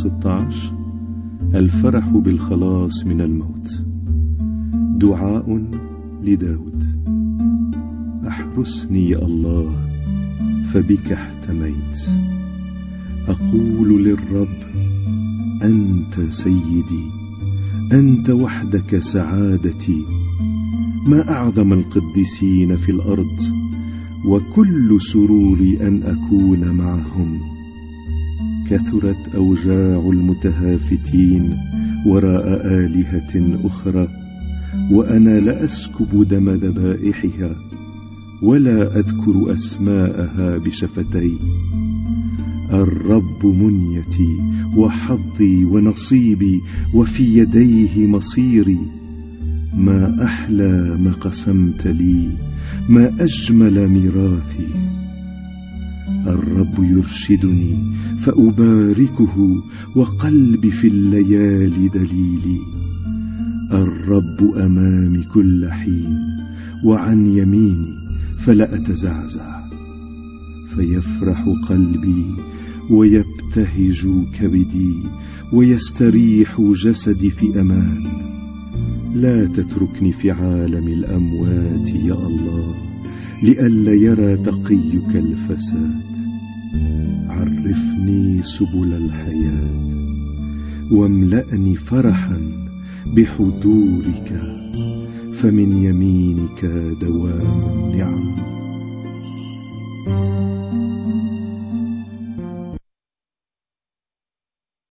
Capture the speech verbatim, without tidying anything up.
ستة عشر. الفرح بالخلاص من الموت. دعاء لداود. احرسني يا الله فبك احتميت. أقول للرب أنت سيدي، أنت وحدك سعادتي. ما أعظم القديسين في الأرض، وكل سروري أن أكون معهم. كثرت أوجاع المتهافتين وراء آلهة أخرى، وأنا لا أسكب دم ذبائحها ولا أذكر أسماءها بشفتي. الرب منيتي وحظي ونصيبي، وفي يديه مصيري. ما أحلى ما قسمت لي، ما أجمل ميراثي. الرب يرشدني فأباركه، وقلبي في الليالي دليلي. الرب أمامي كل حين، وعن يميني فلا أتزعزع. فيفرح قلبي ويبتهج كبدي، ويستريح جسدي في أمان. لا تتركني في عالم الأموات يا الله، لئلا يرى تقيك الفساد. عرفني سبل الحياة، واملأني فرحا بحضورك، فمن يمينك دوام النعم.